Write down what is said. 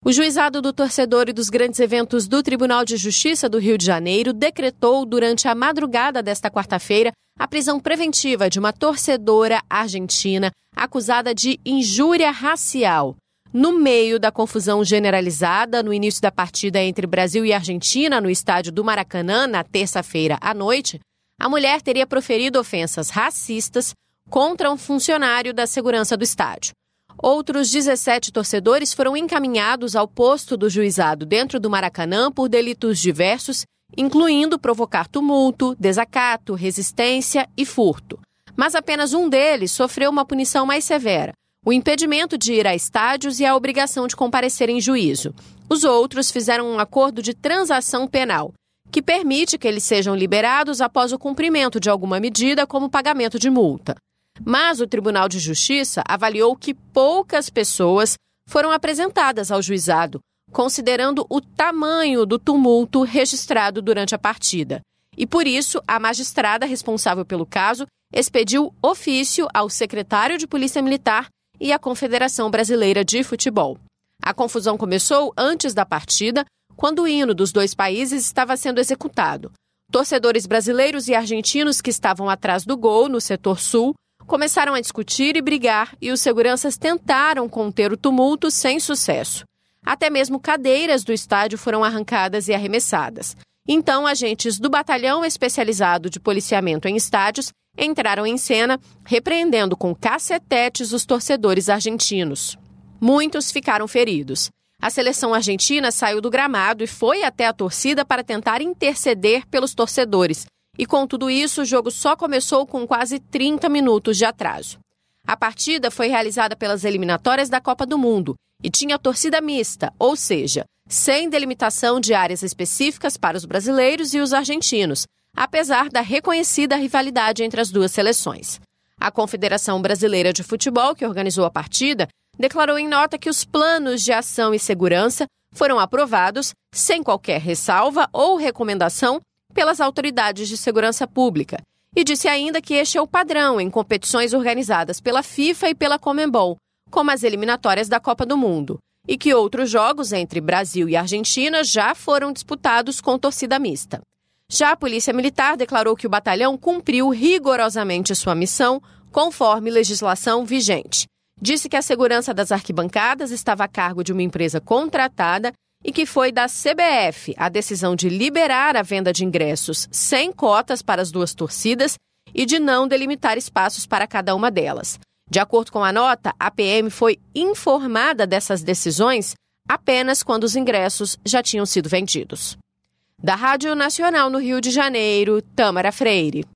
O juizado do torcedor e dos grandes eventos do Tribunal de Justiça do Rio de Janeiro decretou durante a madrugada desta quarta-feira a prisão preventiva de uma torcedora argentina acusada de injúria racial. No meio da confusão generalizada no início da partida entre Brasil e Argentina no estádio do Maracanã na terça-feira à noite, a mulher teria proferido ofensas racistas contra um funcionário da segurança do estádio. Outros 17 torcedores foram encaminhados ao posto do juizado dentro do Maracanã por delitos diversos, incluindo provocar tumulto, desacato, resistência e furto. Mas apenas um deles sofreu uma punição mais severa, o impedimento de ir a estádios e a obrigação de comparecer em juízo. Os outros fizeram um acordo de transação penal, que permite que eles sejam liberados após o cumprimento de alguma medida, como pagamento de multa. Mas o Tribunal de Justiça avaliou que poucas pessoas foram apresentadas ao juizado, considerando o tamanho do tumulto registrado durante a partida. E por isso, a magistrada responsável pelo caso expediu ofício ao secretário de Polícia Militar e à Confederação Brasileira de Futebol. A confusão começou antes da partida, quando o hino dos dois países estava sendo executado. Torcedores brasileiros e argentinos que estavam atrás do gol, no setor sul, começaram a discutir e brigar e os seguranças tentaram conter o tumulto sem sucesso. Até mesmo cadeiras do estádio foram arrancadas e arremessadas. Então, agentes do Batalhão Especializado de Policiamento em Estádios entraram em cena, repreendendo com cacetetes os torcedores argentinos. Muitos ficaram feridos. A seleção argentina saiu do gramado e foi até a torcida para tentar interceder pelos torcedores. E com tudo isso, o jogo só começou com quase 30 minutos de atraso. A partida foi realizada pelas eliminatórias da Copa do Mundo e tinha torcida mista, ou seja, sem delimitação de áreas específicas para os brasileiros e os argentinos, apesar da reconhecida rivalidade entre as duas seleções. A Confederação Brasileira de Futebol, que organizou a partida, declarou em nota que os planos de ação e segurança foram aprovados sem qualquer ressalva ou recomendação pelas autoridades de segurança pública e disse ainda que este é o padrão em competições organizadas pela FIFA e pela Conmebol, como as eliminatórias da Copa do Mundo, e que outros jogos entre Brasil e Argentina já foram disputados com torcida mista. Já a Polícia Militar declarou que o batalhão cumpriu rigorosamente sua missão conforme legislação vigente. Disse que a segurança das arquibancadas estava a cargo de uma empresa contratada e que foi da CBF a decisão de liberar a venda de ingressos sem cotas para as duas torcidas e de não delimitar espaços para cada uma delas. De acordo com a nota, a PM foi informada dessas decisões apenas quando os ingressos já tinham sido vendidos. Da Rádio Nacional no Rio de Janeiro, Tâmara Freire.